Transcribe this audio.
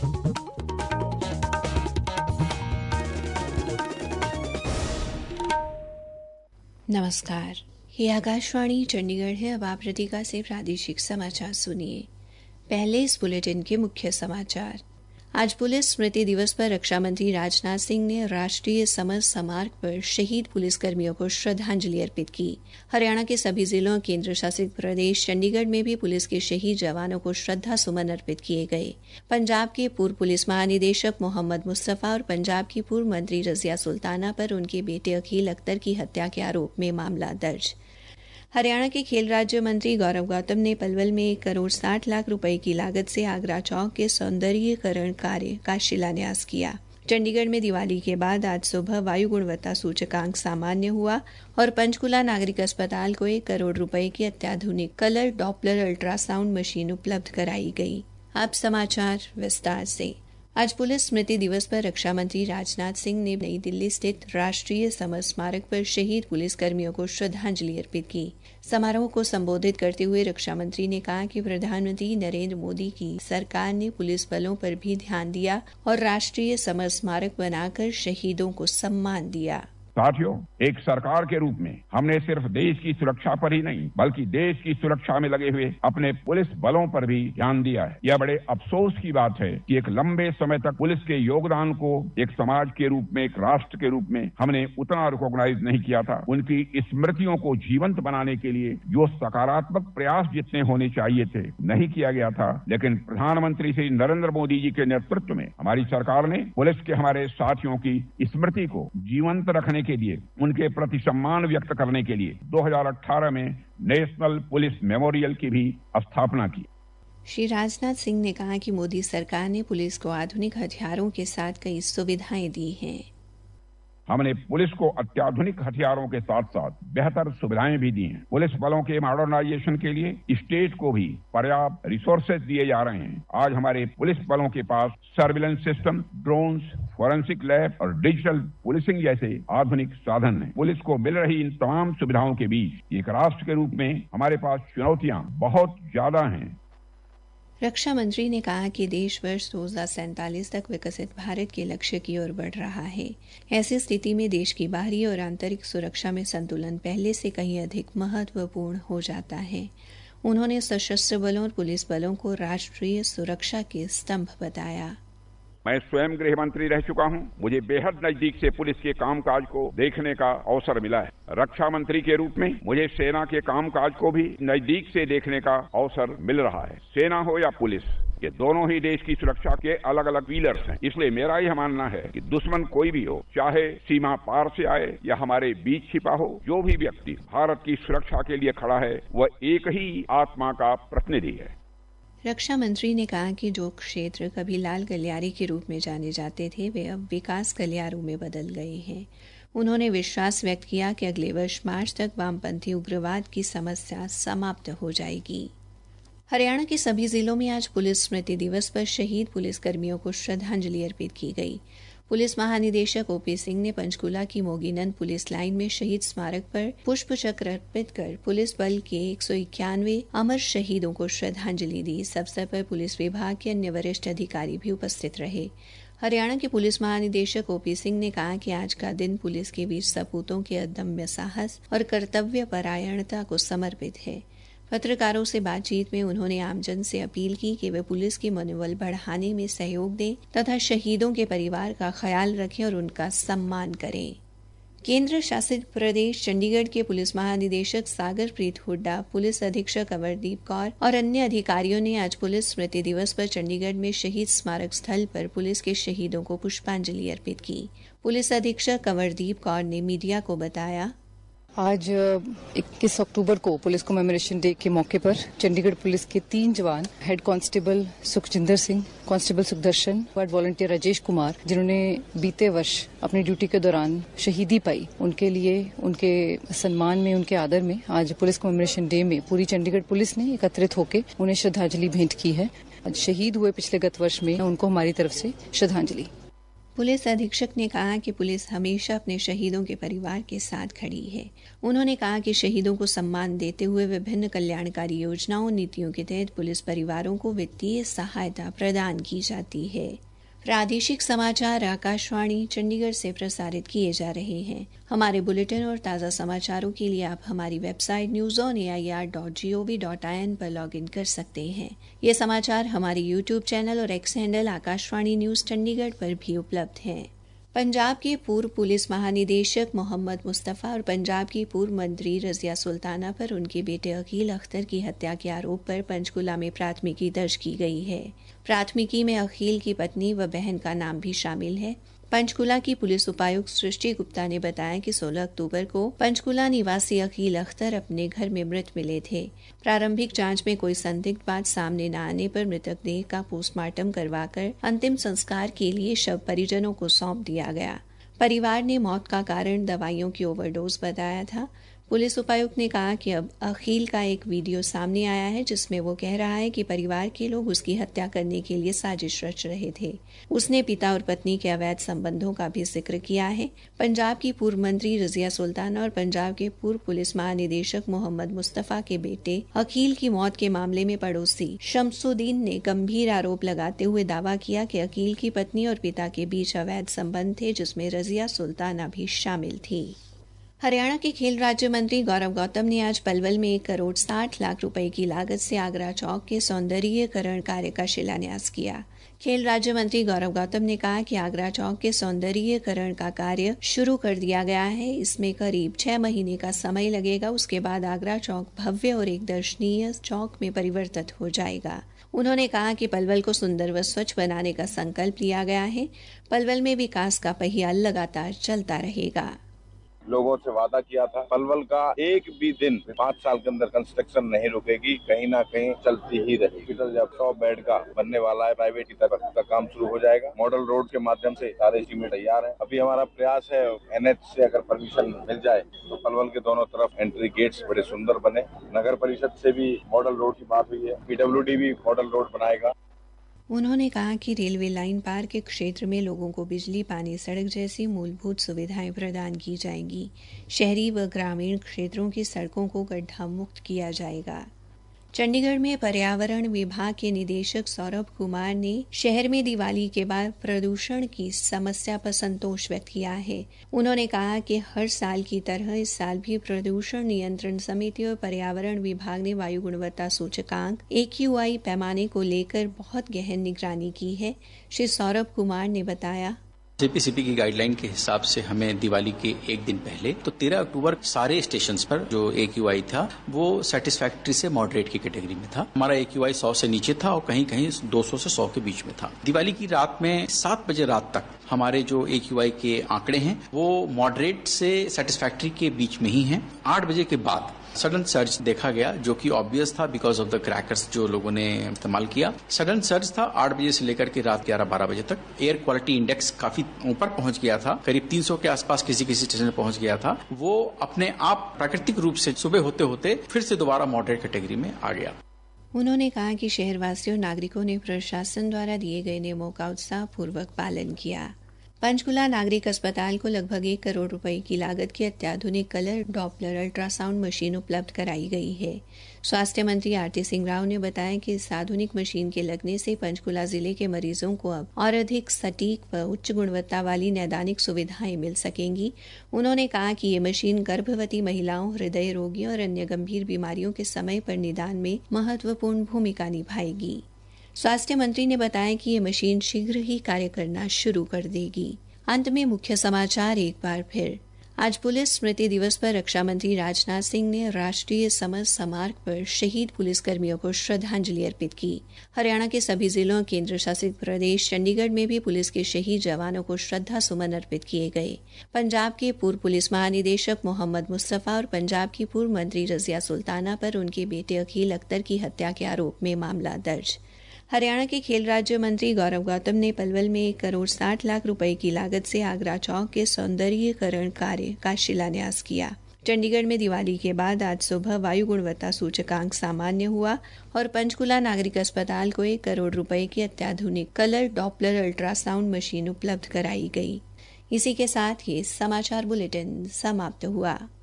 नमस्कार, ये आकाशवाणी चंडीगढ़ है। अब आप रतिका से प्रादेशिक समाचार सुनिए। पहले इस बुलेटिन के मुख्य समाचार। आज पुलिस स्मृति दिवस पर रक्षा मंत्री राजनाथ सिंह ने राष्ट्रीय समर स्मारक पर शहीद पुलिसकर्मियों को श्रद्धांजलि अर्पित की। हरियाणा के सभी जिलों और केंद्र शासित प्रदेश चंडीगढ़ में भी पुलिस के शहीद जवानों को श्रद्धा सुमन अर्पित किए गए। पंजाब के पूर्व पुलिस महानिदेशक मोहम्मद मुस्तफा और पंजाब की पूर्व मंत्री रजिया सुल्ताना पर उनके बेटे अकील अख्तर की हत्या के आरोप में मामला दर्ज। हरियाणा के खेल राज्य मंत्री गौरव गौतम ने पलवल में 1,60,00,000 रुपए की लागत से आगरा चौक के सौंदर्यीकरण कार्य का शिलान्यास किया। चंडीगढ़ में दिवाली के बाद आज सुबह वायु गुणवत्ता सूचकांक सामान्य हुआ और पंचकुला नागरिक अस्पताल को 1 करोड़ रुपए की अत्याधुनिक कलर डॉपलर अल्ट्रासाउंड मशीन उपलब्ध कराई गई। अब समाचार विस्तार से। आज पुलिस स्मृति दिवस पर रक्षा मंत्री राजनाथ सिंह ने नई दिल्ली स्थित राष्ट्रीय समर स्मारक पर शहीद पुलिसकर्मियों को श्रद्धांजलि अर्पित की। समारोह को संबोधित करते हुए रक्षा मंत्री ने कहा कि प्रधानमंत्री नरेंद्र मोदी की सरकार ने पुलिस बलों पर भी ध्यान दिया और राष्ट्रीय समर स्मारक बनाकर शहीदों को सम्मान दिया। साथियों, एक सरकार के रूप में हमने सिर्फ देश की सुरक्षा पर ही नहीं बल्कि देश की सुरक्षा में लगे हुए अपने पुलिस बलों पर भी ध्यान दिया है। यह बड़े अफसोस की बात है कि एक लंबे समय तक पुलिस के योगदान को एक समाज के रूप में, एक राष्ट्र के रूप में हमने उतना रिकॉग्नाइज नहीं किया था। उनकी स्मृतियों को जीवंत बनाने के लिए जो सकारात्मक प्रयास जितने होने चाहिए थे नहीं किया गया था। लेकिन प्रधानमंत्री श्री नरेंद्र मोदी जी के नेतृत्व में हमारी सरकार ने पुलिस के हमारे साथियों की स्मृति को जीवंत रखने के लिए, उनके प्रति सम्मान व्यक्त करने के लिए 2018 में नेशनल पुलिस मेमोरियल की भी स्थापना की। श्री राजनाथ सिंह ने कहा कि मोदी सरकार ने पुलिस को आधुनिक हथियारों के साथ कई सुविधाएं दी हैं। हमने पुलिस को अत्याधुनिक हथियारों के साथ साथ बेहतर सुविधाएं भी दी हैं। पुलिस बलों के मॉडर्नाइजेशन के लिए स्टेट को भी पर्याप्त रिसोर्सेज दिए जा रहे हैं। आज हमारे पुलिस बलों के पास surveillance system, drones, forensic lab और डिजिटल पुलिसिंग जैसे आधुनिक साधन हैं। पुलिस को मिल रही इन तमाम सुविधाओं के बीच एक राष्ट्र के रूप में हमारे पास चुनौतियां बहुत ज्यादा हैं। रक्षा मंत्री ने कहा कि देश वर्ष 2047 तक विकसित भारत के लक्ष्य की ओर बढ़ रहा है। ऐसी स्थिति में देश की बाहरी और आंतरिक सुरक्षा में संतुलन पहले से कहीं अधिक महत्वपूर्ण हो जाता है। उन्होंने सशस्त्र बलों और पुलिस बलों को राष्ट्रीय सुरक्षा के स्तंभ बताया। मैं स्वयं गृह मंत्री रह चुका हूं। मुझे बेहद नजदीक से पुलिस के कामकाज को देखने का अवसर मिला है। रक्षा मंत्री के रूप में मुझे सेना के कामकाज को भी नजदीक से देखने का अवसर मिल रहा है। सेना हो या पुलिस, ये दोनों ही देश की सुरक्षा के अलग अलग पिलर्स हैं। इसलिए मेरा यह मानना है कि दुश्मन कोई भी हो, चाहे सीमा पार से आए या हमारे बीच छिपा हो, जो भी व्यक्ति भारत की सुरक्षा के लिए खड़ा है वह एक ही आत्मा का प्रतिनिधि है। रक्षा मंत्री ने कहा कि जो क्षेत्र कभी लाल गलियारे के रूप में जाने जाते थे वे अब विकास गलियारों में बदल गए हैं। उन्होंने विश्वास व्यक्त किया कि अगले वर्ष मार्च तक वामपंथी उग्रवाद की समस्या समाप्त हो जाएगी। हरियाणा के सभी जिलों में आज पुलिस स्मृति दिवस पर शहीद पुलिसकर्मियों को श्रद्धांजलि अर्पित की गई। पुलिस महानिदेशक ओपी सिंह ने पंचकूला की मोगीनंद पुलिस लाइन में शहीद स्मारक पर पुष्प चक्र अर्पित कर पुलिस बल के 191 अमर शहीदों को श्रद्धांजलि दी। इस अवसर पर पुलिस विभाग के अन्य वरिष्ठ अधिकारी भी उपस्थित रहे। हरियाणा के पुलिस महानिदेशक ओपी सिंह ने कहा कि आज का दिन पुलिस के वीर सपूतों के अदम्य साहस और कर्तव्य परायणता को समर्पित है। पत्रकारों से बातचीत में उन्होंने आमजन से अपील की कि वे पुलिस के मनोबल बढ़ाने में सहयोग दें तथा शहीदों के परिवार का ख्याल रखें और उनका सम्मान करें। केंद्र शासित प्रदेश चंडीगढ़ के पुलिस महानिदेशक सागर प्रीत हुड्डा, पुलिस अधीक्षक अमरदीप कौर और अन्य अधिकारियों ने आज पुलिस स्मृति दिवस पर चंडीगढ़ में शहीद स्मारक स्थल पर पुलिस के शहीदों को पुष्पांजलि अर्पित की। पुलिस अधीक्षक अमरदीप कौर ने मीडिया को बताया, आज 21 अक्टूबर को पुलिस कमेमोरेशन डे के मौके पर चंडीगढ़ पुलिस के 3 जवान, head constable Sukhjinder Singh, constable Sukhdarshan, ward volunteer Rajesh Kumar, जिन्होंने बीते वर्ष अपनी ड्यूटी के दौरान शहीदी पाई, उनके लिए उनके सम्मान में, उनके आदर में आज पुलिस कमेमोरेशन डे में पूरी चंडीगढ़ पुलिस ने एकत्रित होकर उन्हें श्रद्धांजलि भेंट की है। आज शहीद हुए पिछले गत वर्ष में उनको हमारी तरफ से श्रद्धांजलि। पुलिस अधीक्षक ने कहा कि पुलिस हमेशा अपने शहीदों के परिवार के साथ खड़ी है। उन्होंने कहा कि शहीदों को सम्मान देते हुए विभिन्न कल्याणकारी योजनाओं और नीतियों के तहत पुलिस परिवारों को वित्तीय सहायता प्रदान की जाती है। प्रादेशिक समाचार आकाशवाणी चंडीगढ़ से प्रसारित किए जा रहे हैं। हमारे बुलेटिन और ताज़ा समाचारों के लिए आप हमारी वेबसाइट newsonair.gov.in पर लॉगिन कर सकते हैं। ये समाचार हमारे यूट्यूब चैनल और X handle Akashvani news Chandigarh पर भी उपलब्ध हैं। पंजाब के पूर्व पुलिस महानिदेशक मोहम्मद मुस्तफ़ा और पंजाब की पूर्व मंत्री रज़िया सुल्ताना पर उनके बेटे अकील अख्तर की हत्या के आरोप पर पंचकुला में प्राथमिकी दर्ज की गई है। प्राथमिकी में अकील की पत्नी व बहन का नाम भी शामिल है। पंचकुला की पुलिस उपायुक्त सृष्टि गुप्ता ने बताया कि 16 अक्टूबर को पंचकुला निवासी अकील अख्तर अपने घर में मृत मिले थे। प्रारंभिक जांच में कोई संदिग्ध बात सामने न आने पर मृतक देह का पोस्टमार्टम करवाकर अंतिम संस्कार के लिए शव परिजनों को सौंप दिया गया। परिवार ने मौत का कारण दवाइयों की ओवरडोज बताया था। पुलिस उपायुक्त ने कहा कि अब अकील का एक वीडियो सामने आया है जिसमें वो कह रहा है कि परिवार के लोग उसकी हत्या करने के लिए साजिश रच रहे थे। उसने पिता और पत्नी के अवैध संबंधों का भी जिक्र किया है। पंजाब की पूर्व मंत्री रज़िया सुल्ताना और पंजाब के पूर्व पुलिस महानिदेशक मोहम्मद मुस्तफ़ा के बेटे अकील की मौत के मामले में पड़ोसी शमसुद्दीन ने गंभीर आरोप लगाते हुए दावा किया कि अकील की पत्नी और पिता के बीच अवैध संबंध थे, जिसमें रज़िया सुल्ताना भी शामिल थी। हरियाणा के खेल राज्य मंत्री गौरव गौतम ने आज पलवल में 1 करोड़ 60 लाख रुपए की लागत से आगरा चौक के सौंदर्यीकरण कार्य का शिलान्यास किया। खेल राज्य मंत्री गौरव गौतम ने कहा कि आगरा चौक के सौंदर्यीकरण का कार्य शुरू कर दिया गया है। इसमें करीब 6 महीने का समय लगेगा। उसके बाद आगरा चौक भव्य और एक दर्शनीय चौक में परिवर्तित हो जाएगा। उन्होंने कहा कि पलवल को सुंदर व स्वच्छ बनाने का संकल्प लिया गया है। पलवल में विकास का पहिया लगातार चलता रहेगा। लोगों से वादा किया था पलवल का एक भी दिन 5 साल के अंदर कंस्ट्रक्शन नहीं रुकेगी, कहीं ना कहीं चलती ही रहेगी। हॉस्पिटल जब 100 बेड का बनने वाला है, प्राइवेट की तरफ का काम शुरू हो जाएगा। मॉडल रोड के माध्यम से सारे एस्टीमेट तैयार है। अभी हमारा प्रयास है NH से अगर परमिशन मिल जाए तो पलवल के दोनों तरफ एंट्री गेट्स बड़े सुंदर बने। नगर परिषद से भी मॉडल रोड की बात हुई है, PWD भी मॉडल रोड बनाएगा। उन्होंने कहा कि रेलवे लाइन पार के क्षेत्र में लोगों को बिजली, पानी, सड़क जैसी मूलभूत सुविधाएं प्रदान की जाएंगी। शहरी व ग्रामीण क्षेत्रों की सड़कों को गड्ढा मुक्त किया जाएगा। चंडीगढ़ में पर्यावरण विभाग के निदेशक सौरभ कुमार ने शहर में दिवाली के बाद प्रदूषण की समस्या पर संतोष व्यक्त किया है। उन्होंने कहा कि हर साल की तरह इस साल भी प्रदूषण नियंत्रण समिति और पर्यावरण विभाग ने वायु गुणवत्ता सूचकांक AQI पैमाने को लेकर बहुत गहन निगरानी की है। श्री सौरभ कुमार ने बताया, CPCB की गाइडलाइन के हिसाब से हमें दिवाली के एक दिन पहले तो 13 अक्टूबर सारे स्टेशंस पर जो AQI था वो सेटिस्फैक्ट्री से मॉडरेट की कैटेगरी में था। हमारा AQI 100 से नीचे था और कहीं कहीं 200 से 100 के बीच में था। दिवाली की रात में 7 बजे रात तक हमारे जो AQI के आंकड़े हैं वो मॉडरेट से सेटिस्फैक्ट्री के बीच में ही हैं। 8 बजे के बाद सडन सर्ज देखा गया जो कि ऑब्वियस था बिकॉज ऑफ द क्रैकर्स जो लोगों ने इस्तेमाल किया। सडन सर्ज था 8 बजे से लेकर के रात 11-12 बजे तक। एयर क्वालिटी इंडेक्स काफी ऊपर पहुंच गया था, करीब 300 के आसपास किसी स्टेशन में पहुंच गया था। वो अपने आप प्राकृतिक रूप से सुबह होते होते फिर से दोबारा मॉडरेट कैटेगरी में आ गया। उन्होंने कहा कि शहरवासियों और नागरिकों ने प्रशासन द्वारा दिए गए नियमों का उत्साहपूर्वक पालन किया। पंचकुला नागरिक अस्पताल को लगभग 1 करोड़ रुपए की लागत की अत्याधुनिक कलर डॉपलर अल्ट्रासाउंड मशीन उपलब्ध कराई गई है। स्वास्थ्य मंत्री आरती सिंह राव ने बताया कि इस आधुनिक मशीन के लगने से पंचकुला जिले के मरीजों को अब और अधिक सटीक व उच्च गुणवत्ता वाली नैदानिक सुविधाएं मिल सकेंगी। उन्होंने कहा कि ये मशीन गर्भवती महिलाओं, हृदय रोगियों और अन्य गंभीर बीमारियों के समय पर निदान में महत्वपूर्ण भूमिका निभाएगी। स्वास्थ्य मंत्री ने बताया कि ये मशीन शीघ्र ही कार्य करना शुरू कर देगी। अंत में मुख्य समाचार एक बार फिर। आज पुलिस स्मृति दिवस पर रक्षा मंत्री राजनाथ सिंह ने राष्ट्रीय समर स्मारक पर शहीद पुलिसकर्मियों को श्रद्धांजलि अर्पित की। हरियाणा के सभी जिलों और केंद्र शासित प्रदेश चंडीगढ़ में भी पुलिस के शहीद जवानों को श्रद्धा सुमन अर्पित किए गए। पंजाब के पूर्व पुलिस महानिदेशक मोहम्मद मुस्तफ़ा और पंजाब की पूर्व मंत्री रज़िया सुल्ताना पर उनके बेटे अकील अख्तर की हत्या के आरोप में मामला दर्ज। हरियाणा के खेल राज्य मंत्री गौरव गौतम ने पलवल में 1 करोड़ 60 लाख रुपए की लागत से आगरा चौक के सौंदर्यीकरण कार्य का शिलान्यास किया। चंडीगढ़ में दिवाली के बाद आज सुबह वायु गुणवत्ता सूचकांक सामान्य हुआ और पंचकूला नागरिक अस्पताल को 1 करोड़ रुपए की अत्याधुनिक कलर डॉपलर अल्ट्रासाउंड मशीन उपलब्ध कराई गई। इसी के साथ ही समाचार बुलेटिन समाप्त हुआ।